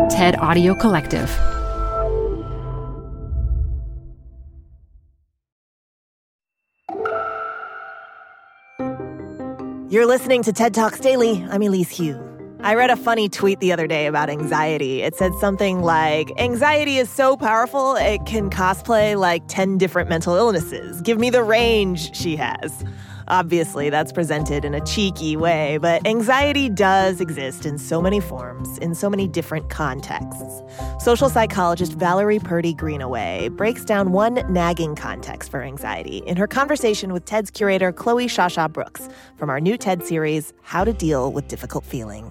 TED Audio Collective. You're listening to TED Talks Daily. I'm Elise Hu. I read a funny tweet the other day about anxiety. It said something like, anxiety is so powerful, it can cosplay like 10 different mental illnesses. Give me the range she has. Obviously, that's presented in a cheeky way, but anxiety does exist in so many forms, in so many different contexts. Social psychologist Valerie Purdy Greenaway breaks down one nagging context for anxiety in her conversation with TED's curator Chloe Shasha Brooks from our new TED series, How to Deal with Difficult Feelings.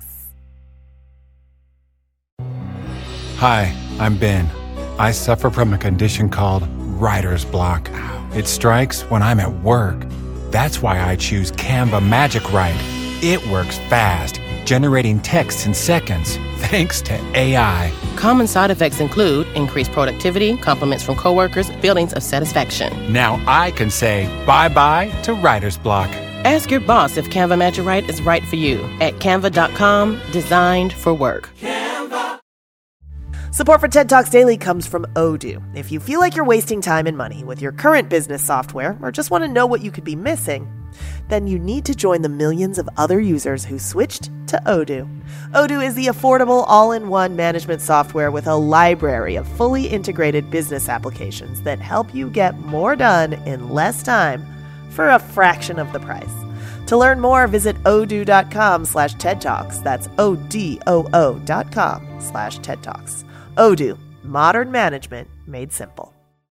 Hi, I'm Ben. I suffer from a condition called writer's block. It strikes when I'm at work. That's why I choose Canva Magic Write. It works fast, generating text in seconds, thanks to AI. Common side effects include increased productivity, compliments from coworkers, feelings of satisfaction. Now I can say bye-bye to writer's block. Ask your boss if Canva Magic Write is right for you at canva.com, designed for work. Support for TED Talks Daily comes from Odoo. If you feel like you're wasting time and money with your current business software or just want to know what you could be missing, then you need to join the millions of other users who switched to Odoo. Odoo is the affordable all-in-one management software with a library of fully integrated business applications that help you get more done in less time for a fraction of the price. To learn more, visit odoo.com/TED Talks. That's ODOO.com/TED Talks. Odoo, modern management made simple.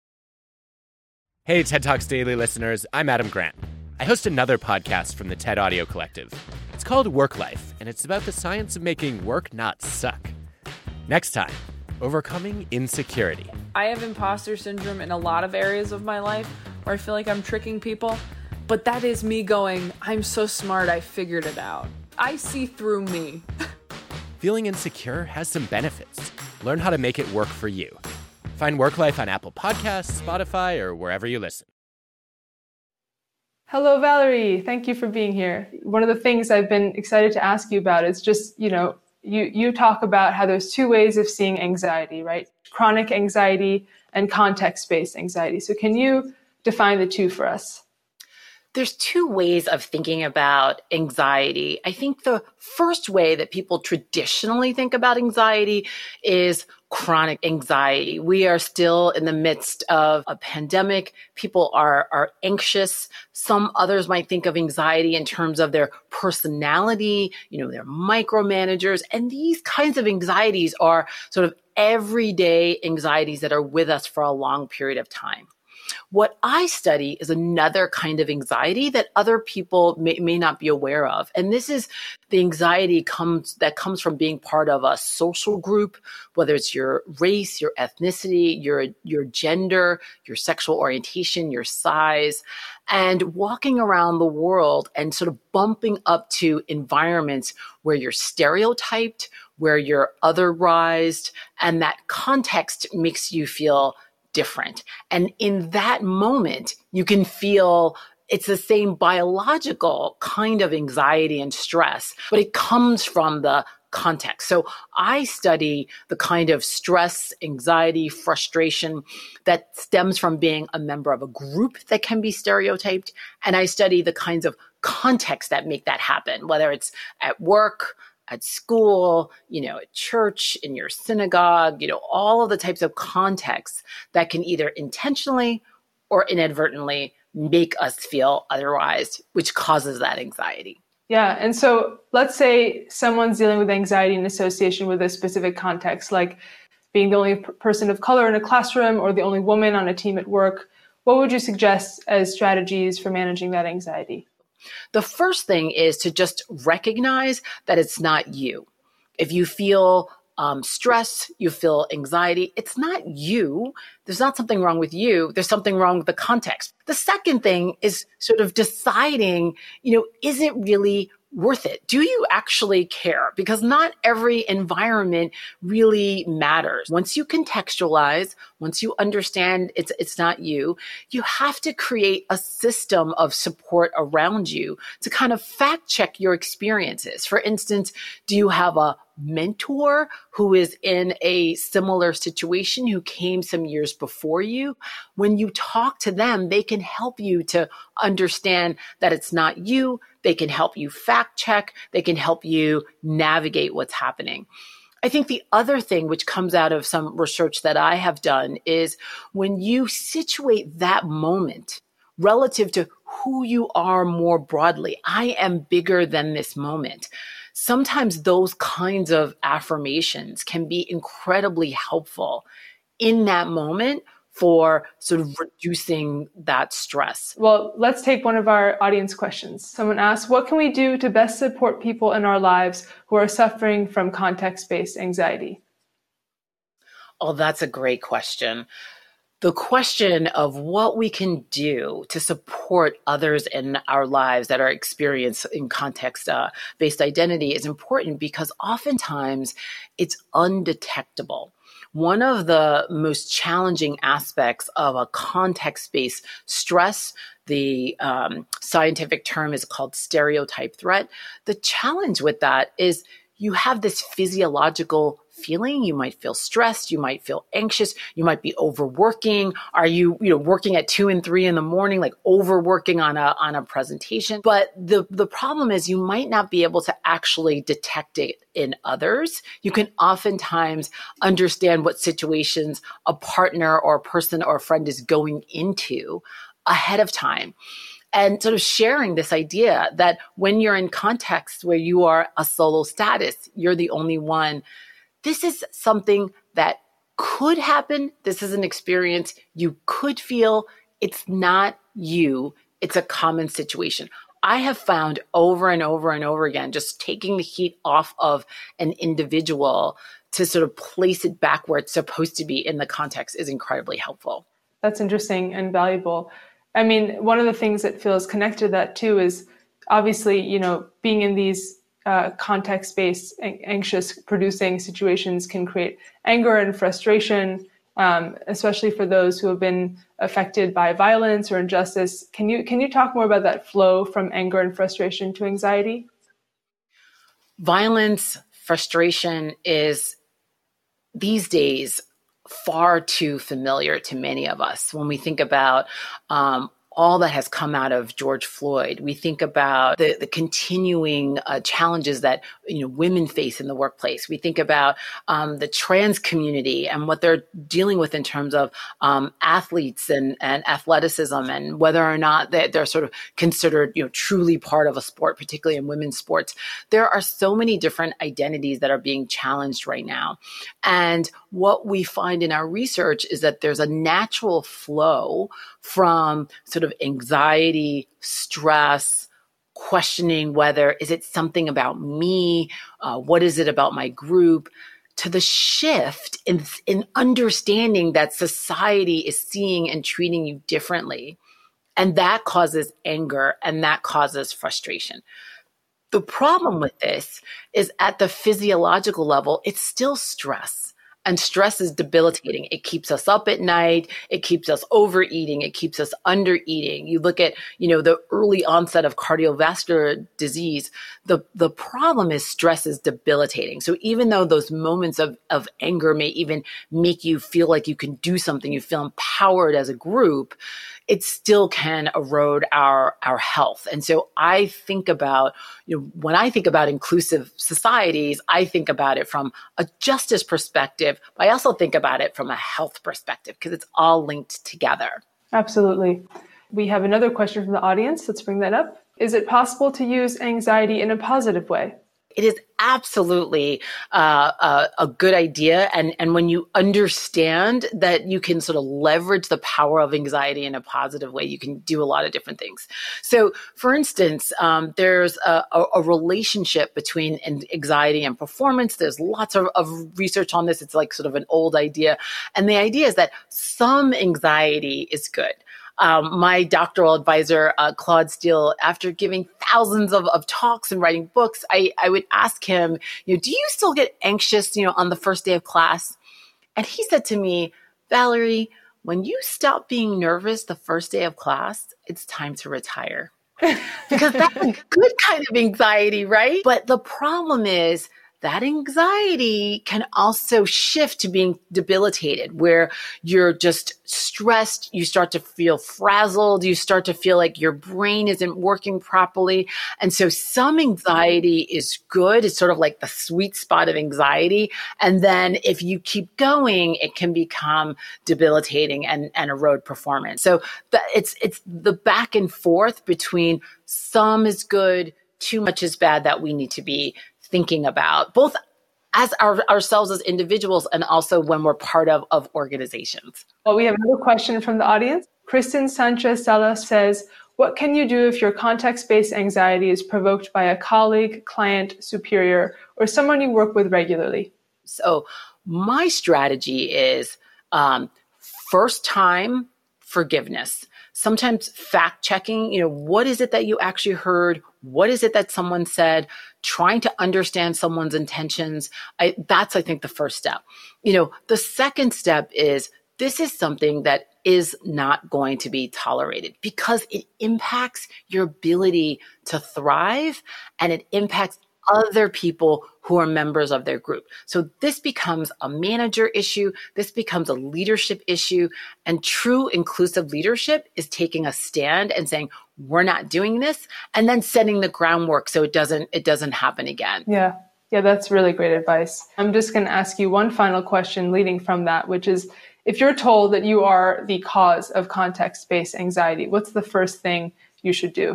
Hey, TED Talks Daily listeners, I'm Adam Grant. I host another podcast from the TED Audio Collective. It's called Work Life, and it's about the science of making work not suck. Next time, overcoming insecurity. I have imposter syndrome in a lot of areas of my life where I feel like I'm tricking people, but that is me going, I'm so smart, I figured it out. I see through me. Feeling insecure has some benefits. Learn how to make it work for you. Find Work Life on Apple Podcasts, Spotify, or wherever you listen. Hello, Valerie. Thank you for being here. One of the things I've been excited to ask you about is just, you talk about how there's two ways of seeing anxiety, right? Chronic anxiety and context-based anxiety. So can you define the two for us? There's two ways of thinking about anxiety. I think the first way that people traditionally think about anxiety is chronic anxiety. We are still in the midst of a pandemic. People are anxious. Some others might think of anxiety in terms of their personality, they're micromanagers. And these kinds of anxieties are sort of everyday anxieties that are with us for a long period of time. What I study is another kind of anxiety that other people may not be aware of. And this is the anxiety that comes from being part of a social group, whether it's your race, your ethnicity, your gender, your sexual orientation, your size, and walking around the world and sort of bumping up to environments where you're stereotyped, where you're otherized, and that context makes you feel different. And in that moment, you can feel it's the same biological kind of anxiety and stress, but it comes from the context. So I study the kind of stress, anxiety, frustration that stems from being a member of a group that can be stereotyped. And I study the kinds of context that make that happen, whether it's at work, at school, at church, in your synagogue, all of the types of contexts that can either intentionally or inadvertently make us feel otherwise, which causes that anxiety. Yeah. And so let's say someone's dealing with anxiety in association with a specific context, like being the only person of color in a classroom or the only woman on a team at work. What would you suggest as strategies for managing that anxiety? The first thing is to just recognize that it's not you. If you feel stress, you feel anxiety, it's not you. There's not something wrong with you. There's something wrong with the context. The second thing is sort of deciding, is it really worth it? Do you actually care? Because not every environment really matters. Once you contextualize, once you understand it's not you, you have to create a system of support around you to kind of fact check your experiences. For instance, do you have a mentor who is in a similar situation, who came some years before you. When you talk to them, they can help you to understand that it's not you. They can help you fact check. They can help you navigate what's happening. I think the other thing which comes out of some research that I have done is when you situate that moment relative to who you are more broadly, I am bigger than this moment. Sometimes those kinds of affirmations can be incredibly helpful in that moment for sort of reducing that stress. Well, let's take one of our audience questions. Someone asks, what can we do to best support people in our lives who are suffering from context-based anxiety? Oh, that's a great question. The question of what we can do to support others in our lives that are experiencing context-based identity is important because oftentimes it's undetectable. One of the most challenging aspects of a context-based stress, the scientific term is called stereotype threat. The challenge with that is you have this physiological feeling. You might feel stressed. You might feel anxious. You might be overworking. Are you working at 2 and 3 in the morning, like overworking on a presentation? But the problem is you might not be able to actually detect it in others. You can oftentimes understand what situations a partner or a person or a friend is going into ahead of time. And sort of sharing this idea that when you're in context where you are a solo status, you're the only one. This is something that could happen. This is an experience you could feel. It's not you. It's a common situation. I have found over and over and over again, just taking the heat off of an individual to sort of place it back where it's supposed to be in the context is incredibly helpful. That's interesting and valuable. I mean, one of the things that feels connected to that too is obviously, being in these context-based, anxious producing situations can create anger and frustration, especially for those who have been affected by violence or injustice. Can you talk more about that flow from anger and frustration to anxiety? Violence, frustration is these days far too familiar to many of us. When we think about all that has come out of George Floyd, we think about the continuing challenges that women face in the workplace. We think about the trans community and what they're dealing with in terms of athletes and athleticism, and whether or not they're sort of considered truly part of a sport, particularly in women's sports. There are so many different identities that are being challenged right now. And what we find in our research is that there's a natural flow from sort of anxiety, stress, questioning whether, is it something about me? What is it about my group? To the shift in understanding that society is seeing and treating you differently. And that causes anger and that causes frustration. The problem with this is at the physiological level, it's still stress. And stress is debilitating. It keeps us up at night. It keeps us overeating. It keeps us undereating. You look at, the early onset of cardiovascular disease. The problem is stress is debilitating. So even though those moments of anger may even make you feel like you can do something, you feel empowered as a group, it still can erode our health. And so I think about, when I think about inclusive societies, I think about it from a justice perspective, but I also think about it from a health perspective because it's all linked together. Absolutely. We have another question from the audience. Let's bring that up. Is it possible to use anxiety in a positive way? It is absolutely a good idea. And when you understand that you can sort of leverage the power of anxiety in a positive way, you can do a lot of different things. So for instance, there's a relationship between anxiety and performance. There's lots of research on this. It's like sort of an old idea. And the idea is that some anxiety is good. My doctoral advisor, Claude Steele, after giving thousands of talks and writing books, I would ask him, do you still get anxious, on the first day of class? And he said to me, Valerie, when you stop being nervous the first day of class, it's time to retire. Because that's a good kind of anxiety, right? But the problem is that anxiety can also shift to being debilitated, where you're just stressed, you start to feel frazzled, you start to feel like your brain isn't working properly. And so some anxiety is good. It's sort of like the sweet spot of anxiety. And then if you keep going, it can become debilitating and erode performance. So it's the back and forth between some is good, too much is bad that we need to be thinking about, both as ourselves as individuals and also when we're part of organizations. Well, we have another question from the audience. Kristen Sanchez Salas says, what can you do if your context-based anxiety is provoked by a colleague, client, superior, or someone you work with regularly? So my strategy is first time forgiveness. Sometimes fact checking, what is it that you actually heard? What is it that someone said? Trying to understand someone's intentions. That's, I think, the first step. The second step is this is something that is not going to be tolerated because it impacts your ability to thrive and it impacts other people who are members of their group. So this becomes a manager issue. This becomes a leadership issue. And true inclusive leadership is taking a stand and saying, we're not doing this, and then setting the groundwork so it doesn't happen again. Yeah, that's really great advice. I'm just going to ask you one final question leading from that, which is, if you're told that you are the cause of context-based anxiety, what's the first thing you should do?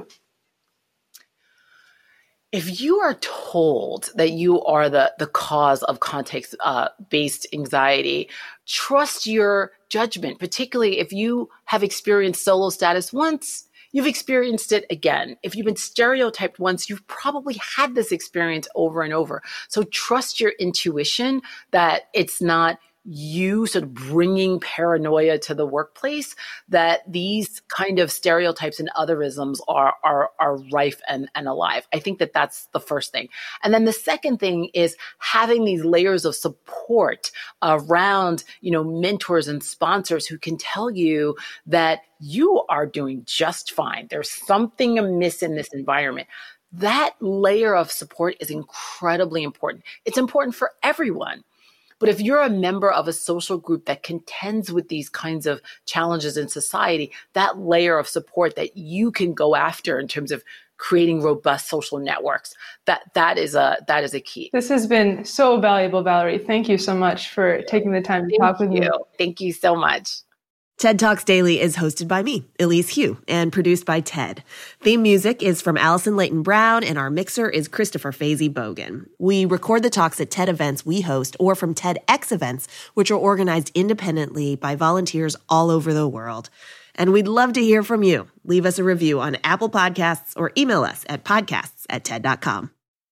If you are told that you are the cause of context-based anxiety, trust your judgment, particularly if you have experienced solo status once, you've experienced it again. If you've been stereotyped once, you've probably had this experience over and over. So trust your intuition that it's not you sort of bringing paranoia to the workplace, that these kind of stereotypes and otherisms are rife and alive. I think that that's the first thing. And then the second thing is having these layers of support around, mentors and sponsors who can tell you that you are doing just fine. There's something amiss in this environment. That layer of support is incredibly important. It's important for everyone. But if you're a member of a social group that contends with these kinds of challenges in society, that layer of support that you can go after in terms of creating robust social networks, that is a key. This has been so valuable, Valerie. Thank you so much for taking the time to talk with me. Thank you so much. TED Talks Daily is hosted by me, Elise Hu, and produced by TED. Theme music is from Allison Leighton Brown, and our mixer is Christopher Fazy Bogan. We record the talks at TED events we host or from TEDx events, which are organized independently by volunteers all over the world. And we'd love to hear from you. Leave us a review on Apple Podcasts or email us at podcasts@TED.com.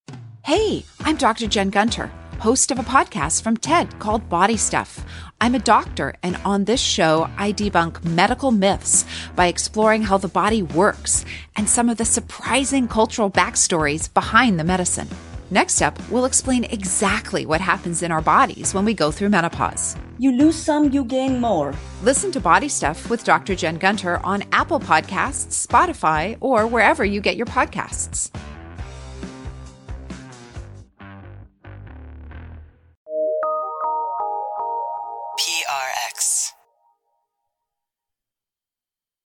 Hey, I'm Dr. Jen Gunter, host of a podcast from TED called Body Stuff. I'm a doctor, and on this show, I debunk medical myths by exploring how the body works and some of the surprising cultural backstories behind the medicine. Next up, we'll explain exactly what happens in our bodies when we go through menopause. You lose some, you gain more. Listen to Body Stuff with Dr. Jen Gunter on Apple Podcasts, Spotify, or wherever you get your podcasts.